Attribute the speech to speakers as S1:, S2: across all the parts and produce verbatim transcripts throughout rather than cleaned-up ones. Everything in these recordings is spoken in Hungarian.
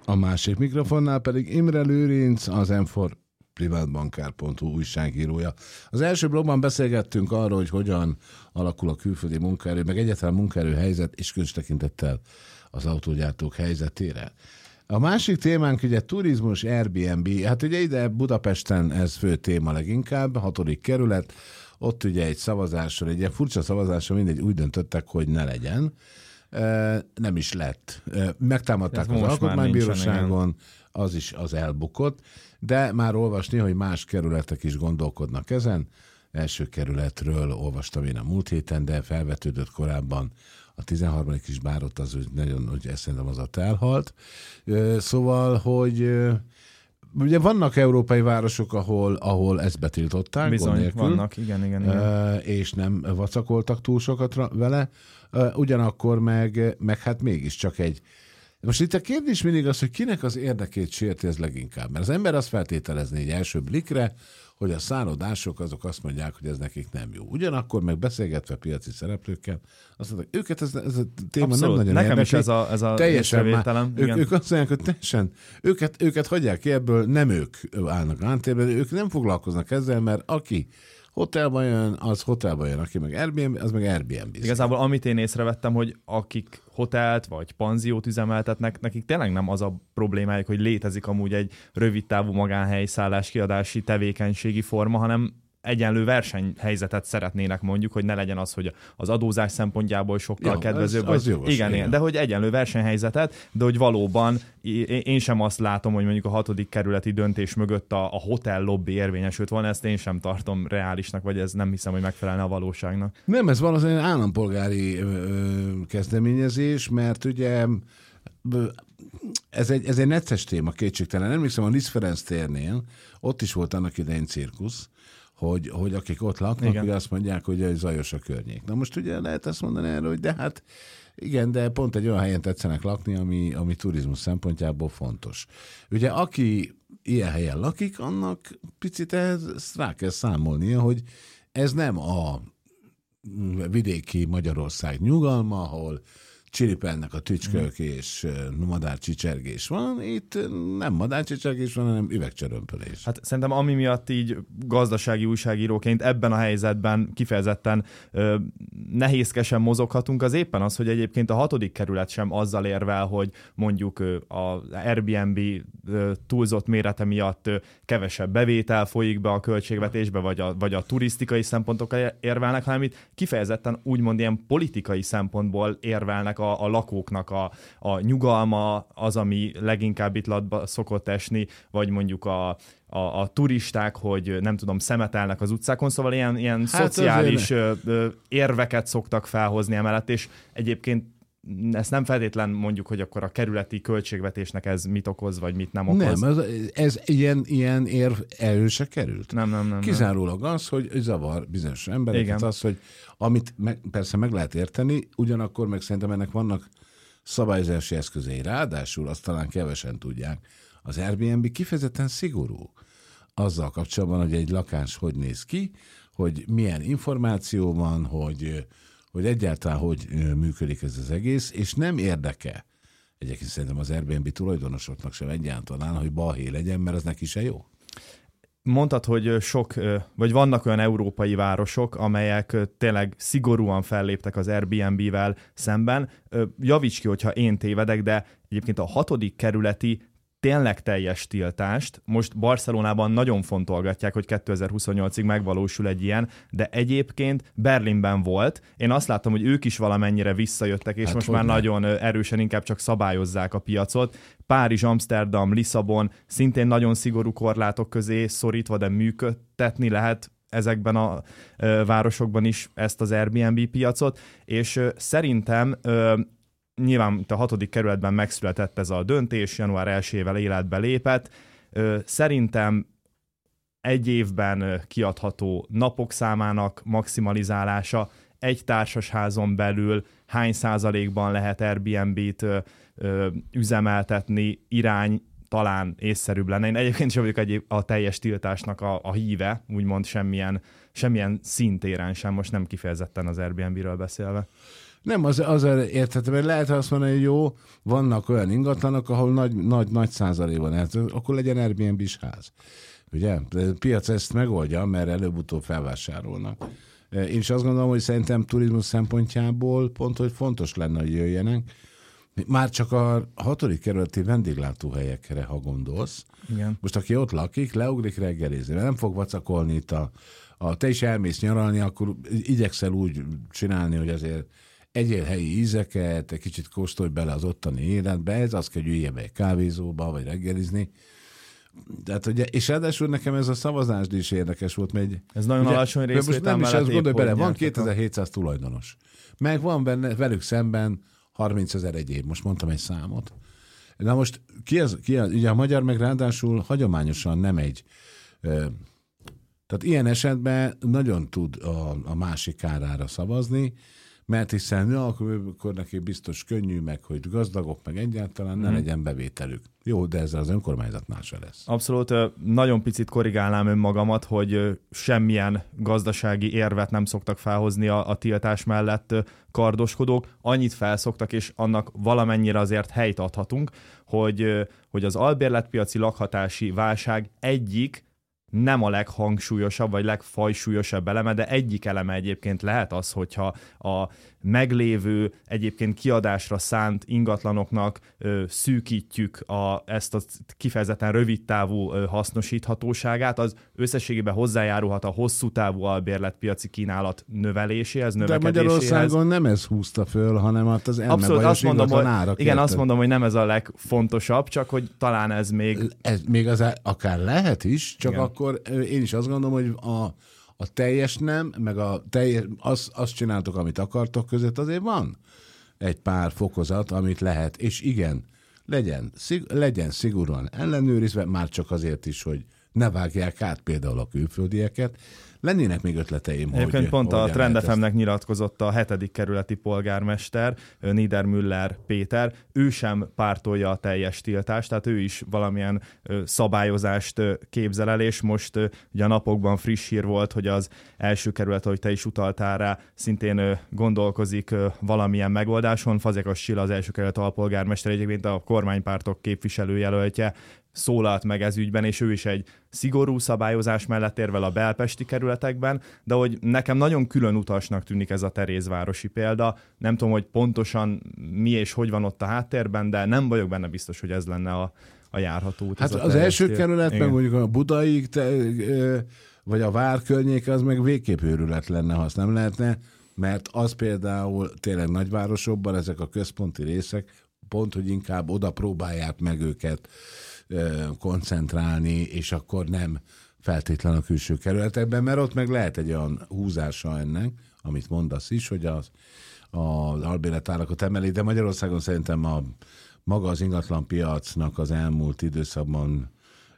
S1: A másik mikrofonnál pedig Imre Lőrinc, az em négy privátbankár pont hu újságírója. Az első blogban beszélgettünk arról, hogy hogyan alakul a külföldi munkaerő, meg egyáltalán munkaerő helyzet, és különös tekintettel az autógyártók helyzetére. A másik témánk ugye turizmus, Airbnb, hát ugye ide Budapesten ez fő téma leginkább, a hatodik kerület, ott ugye egy szavazáson, egy ilyen furcsa szavazáson mindegy úgy döntöttek, hogy ne legyen. Nem is lett. Megtámadták az alkotmánybíróságon, az is az elbukott, de már olvasni, hogy más kerületek is gondolkodnak ezen. Első kerületről olvastam én a múlt héten, de felvetődött korábban a tizenharmadik is, bár ott az, hogy nagyon, hogy ezt szerintem az ott elhalt. Szóval, hogy ugye vannak európai városok, ahol, ahol ezt betiltották.
S2: Bizony, vannak, igen, igen, igen.
S1: És nem vacakoltak túl sokat vele. Ugyanakkor meg, meg hát mégiscsak egy... Most itt a kérdés mindig az, hogy kinek az érdekét sérti ez leginkább. Mert az ember azt feltételezni egy első blikre, hogy a szállodások azok azt mondják, hogy ez nekik nem jó. Ugyanakkor meg beszélgetve piaci szereplőkkel, azt mondják, őket ez, ez a téma
S2: abszolút.
S1: Nem nagyon
S2: Nekem
S1: érdekli.
S2: is ez a, ez a
S1: teljesen
S2: észrevételem.
S1: Ők, ők azt mondják, hogy teljesen, őket, őket hagyják ki ebből, nem ők állnak ántérben, ők nem foglalkoznak ezzel, mert aki hotelban jön, az hotelban jön, aki meg Airbnb, az meg Airbnb.
S2: Igazából amit én észrevettem, hogy akik hotelt vagy panziót üzemeltetnek, nekik tényleg nem az a problémájuk, hogy létezik amúgy egy rövidtávú magánhelyszállás kiadási tevékenységi forma, hanem egyenlő versenyhelyzetet szeretnének mondjuk, hogy ne legyen az, hogy az adózás szempontjából sokkal ja, kedvezőbb.
S1: Az, az jogos,
S2: igen, igen, de hogy egyenlő versenyhelyzetet, de hogy valóban én sem azt látom, hogy mondjuk a hatodik kerületi döntés mögött a, a hotel lobby érvényesült volna, ezt én sem tartom reálisnak, vagy ez nem hiszem, hogy megfelelne a valóságnak.
S1: Nem, ez valószínűleg állampolgári ö, kezdeményezés, mert ugye ez egy, ez egy necces téma, kétségtelen. Emlékszem, a Liszt Ferenc térnél ott is volt annak idején cirkusz, hogy, hogy akik ott laknak, ugye azt mondják, hogy zajos a környék. Na most ugye lehet azt mondani erről, hogy de hát igen, de pont egy olyan helyen tetszenek lakni, ami, ami turizmus szempontjából fontos. Ugye aki ilyen helyen lakik, annak picit ehhez rá kell számolnia, hogy ez nem a vidéki Magyarország nyugalma, ahol csiripelnek a tücskök, és madárcsicsergés van. Itt nem madárcsicsergés van, hanem üvegcsörömpölés.
S2: Hát szerintem ami miatt így gazdasági újságíróként ebben a helyzetben kifejezetten ö, nehézkesen mozoghatunk, az éppen az, hogy egyébként a hatodik kerület sem azzal érvel, hogy mondjuk az Airbnb ö, túlzott mérete miatt ö, kevesebb bevétel folyik be a költségvetésbe, vagy a, vagy a turisztikai szempontokkal érvelnek, hanem itt kifejezetten úgymond ilyen politikai szempontból érvelnek a, a lakóknak a, a nyugalma, az, ami leginkább itt latba szokott esni, vagy mondjuk a, a, a turisták, hogy nem tudom, szemetelnek az utcákon, szóval ilyen, ilyen hát szociális azért érveket szoktak felhozni emellett, és egyébként ezt nem feltétlen mondjuk, hogy akkor a kerületi költségvetésnek ez mit okoz, vagy mit nem okoz.
S1: Nem, ez, ez ilyen, ilyen érv elő se került.
S2: Nem, nem, nem.
S1: Kizárólag nem. az, hogy zavar bizonyos embereket, az, hogy amit meg, persze meg lehet érteni, ugyanakkor meg szerintem ennek vannak szabályozási eszközei. Ráadásul azt talán kevesen tudják. Az Airbnb kifejezetten szigorú azzal kapcsolatban, hogy egy lakás hogy néz ki, hogy milyen információ van, hogy hogy egyáltalán hogy működik ez az egész, és nem érdeke. Egyébként szerintem az Airbnb tulajdonosoknak sem egyáltalán, hogy balhé legyen, mert ez neki se jó.
S2: Mondtad, hogy sok, vagy vannak olyan európai városok, amelyek tényleg szigorúan felléptek az Airbnb-vel szemben. Javíts ki, hogyha én tévedek, de egyébként a hatodik kerületi tényleg teljes tiltást. Most Barcelonában nagyon fontolgatják, hogy kétezer-huszonnyolcig megvalósul egy ilyen, de egyébként Berlinben volt. Én azt láttam, hogy ők is valamennyire visszajöttek, és hát most már ne? nagyon erősen inkább csak szabályozzák a piacot. Párizs, Amsterdam, Lisszabon szintén nagyon szigorú korlátok közé szorítva, de működtetni lehet ezekben a ö, városokban is ezt az Airbnb piacot, és ö, szerintem ö, nyilván a hatodik kerületben megszületett ez a döntés, január elsejével életbe lépett. Szerintem egy évben kiadható napok számának maximalizálása, egy társasházon belül hány százalékban lehet Airbnb-t üzemeltetni, irány talán észszerűbb lenne. Én egyébként sem vagyok a teljes tiltásnak a, a híve, úgymond semmilyen, semmilyen szintéren sem, most nem kifejezetten az Airbnb-ről beszélve.
S1: Nem, az, az érthetem, mert lehet azt mondani, hogy jó, vannak olyan ingatlanok, ahol nagy, nagy, nagy százalék van, akkor legyen Airbnb-s ház. Ugye? A piac ezt megoldja, mert előbb-utóbb felvásárolnak. Én is azt gondolom, hogy szerintem turizmus szempontjából pont, hogy fontos lenne, hogy jöjjenek. Már csak a hatodik kerületi vendéglátóhelyekre, ha gondolsz.
S2: Igen.
S1: Most aki ott lakik, leugrik reggelizni, mert nem fog vacakolni itt a, a te is elmész nyaralni, akkor igyekszel úgy csinálni, hogy azért egyél helyi ízeket, egy kicsit kóstolj bele az ottani életbe, ez az kell, hogy ülje be egy kávézóba, vagy reggelizni. Tehát, ugye, és ráadásul nekem ez a szavazás is érdekes volt, mert egy,
S2: ez nagyon
S1: ugye,
S2: alacsony részvétel
S1: nem is azt gondolj bele, van kétezer-hétszáz
S2: a...
S1: tulajdonos. Meg van benne, velük szemben harmincezer egyéb, most mondtam egy számot. Na most ki az, ki az, ugye a magyar meg ráadásul hagyományosan nem egy, ö, tehát ilyen esetben nagyon tud a, a másik kárára szavazni, mert hiszen ja, akkor, akkor neki biztos könnyű, meg hogy gazdagok, meg egyáltalán ne mm. legyen bevételük. Jó, de ezzel az önkormányzatnál se lesz.
S2: Abszolút, nagyon picit korrigálnám önmagamat, hogy semmilyen gazdasági érvet nem szoktak felhozni a, a tiltás mellett kardoskodók. Annyit felszoktak, és annak valamennyire azért helyt adhatunk, hogy, hogy az albérletpiaci lakhatási válság egyik, nem a leghangsúlyosabb, vagy legfajsúlyosabb eleme, de egyik eleme egyébként lehet az, hogyha a meglévő, egyébként kiadásra szánt ingatlanoknak ö, szűkítjük a, ezt a kifejezetten rövidtávú ö, hasznosíthatóságát, az összességében hozzájárulhat a hosszú távú albérletpiaci kínálat növeléséhez, növekedéséhez.
S1: De Magyarországon nem ez húzta föl, hanem hát az
S2: Abszolút, azt mondom, hogy,
S1: árak.
S2: igen, azt mondom, hogy nem ez a legfontosabb, csak hogy talán ez még...
S1: Ez még az akár lehet is, csak igen. Akkor én is azt gondolom, hogy a A teljes nem, meg a teljes, az, azt csináltok, amit akartok között, azért van egy pár fokozat, amit lehet. És igen, legyen, szig, legyen szigorúan ellenőrizve, már csak azért is, hogy ne vágják át például a külföldieket. Lennének még ötleteim,
S2: Egyébként
S1: hogy...
S2: pont a Trend ef em-nek
S1: ezt...
S2: nyilatkozott a hetedik kerületi polgármester, Niedermüller Péter. Ő sem pártolja a teljes tiltást, tehát ő is valamilyen szabályozást képzel el, és most ugye a napokban friss hír volt, hogy az első kerület, ahogy te is utaltál rá, szintén gondolkozik valamilyen megoldáson. Fazekas Csilla, az első kerület alpolgármester, egyébként a kormánypártok képviselőjelöltje, szólalt meg ez ügyben, és ő is egy szigorú szabályozás mellett érvel a belpesti kerületekben, de hogy nekem nagyon külön utasnak tűnik ez a Terézvárosi példa. Nem tudom, hogy pontosan mi és hogy van ott a háttérben, de nem vagyok benne biztos, hogy ez lenne a, a járható út.
S1: Hát az első kerület, meg mondjuk a Budai, te, vagy a Vár környéke, az meg végképp őrület lenne, ha azt nem lehetne, mert az például tényleg nagyvárosokban ezek a központi részek, pont, hogy inkább oda próbálják meg őket koncentrálni, és akkor nem feltétlen a külső kerületekben, mert ott meg lehet egy olyan húzása ennek, amit mondasz is, hogy az, az albérletárakat emeli, de Magyarországon szerintem a maga az ingatlanpiacnak az elmúlt időszakban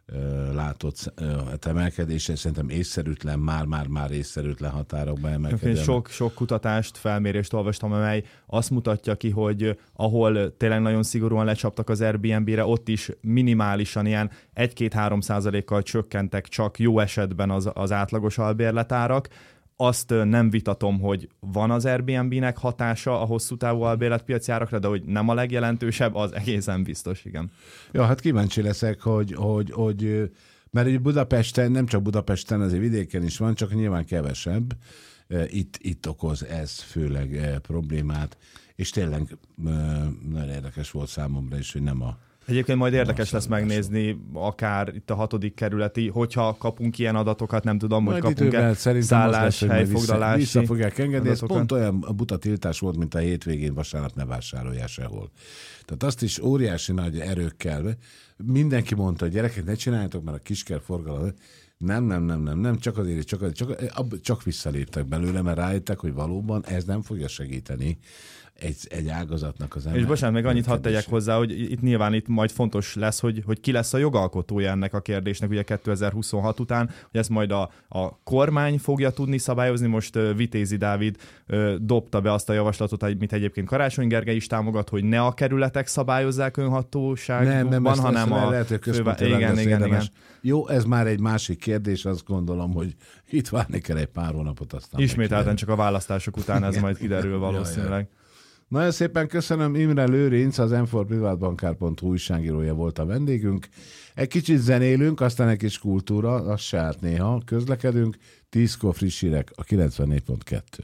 S1: ö, látott ö, emelkedése szerintem észszerűtlen, már-már-már észszerűtlen határokban emelkedően.
S2: Sok, sok kutatást, felmérést olvastam, amely azt mutatja ki, hogy ahol tényleg nagyon szigorúan lecsaptak az Airbnb-re, ott is minimálisan ilyen egy-két-három százalékkal csökkentek csak jó esetben az, az átlagos albérletárak. Azt nem vitatom, hogy van az Airbnb-nek hatása a hosszú távú albérletpiaci árakra, de hogy nem a legjelentősebb, az egészen biztos, igen.
S1: Ja, hát kíváncsi leszek, hogy, hogy, hogy mert ugye Budapesten, nem csak Budapesten, azért vidéken is van, csak nyilván kevesebb. Itt, itt okoz ez főleg problémát, és tényleg nagyon érdekes volt számomra is, hogy nem a
S2: Egyébként majd érdekes lesz megnézni, akár itt a hatodik kerületi, hogyha kapunk ilyen adatokat, nem tudom, majd hogy kapunk-e szállás, helyfoglalási
S1: vissza, vissza fogják engedni. Ez pont olyan buta tiltás volt, mint a hétvégén vasárnap ne vásárolják sehol. Tehát azt is óriási nagy erőkkel. Mindenki mondta, hogy gyerekek, ne csináljátok, mert a kiskerforgalom. Nem, nem, nem, nem, nem, csak azért, csak, azért, csak, csak visszaléptek belőle, mert rájöttek, hogy valóban ez nem fogja segíteni egy, egy ágazatnak az ember.
S2: És bocsánat, még annyit hadd tegyek hozzá, hogy itt nyilván itt majd fontos lesz, hogy, hogy ki lesz a jogalkotója ennek a kérdésnek ugye kétezer-huszonhat után, hogy ezt majd a, a kormány fogja tudni szabályozni. Most uh, Vitézi Dávid uh, dobta be azt a javaslatot, amit egyébként Karácsony Gergely is támogat, hogy ne a kerületek szabályozzák önhatóságban,
S1: nem, nem, ezt,
S2: hanem
S1: ezt
S2: a...
S1: lehet, hogy fővá... igen, igen, igen. Jó, ez már egy másik kérdés, azt gondolom, hogy itt várni kell egy pár hónapot, aztán
S2: ismételten csak a választások után ez majd kiderül valószínűleg.
S1: Nagyon szépen köszönöm, Imre Lőrinc, az em négy privátbankár pont hu újságírója volt a vendégünk. Egy kicsit zenélünk, aztán egy kis kultúra, az se árt néha. Közlekedünk, tízkor friss hírek a kilencvennégy pont kettő.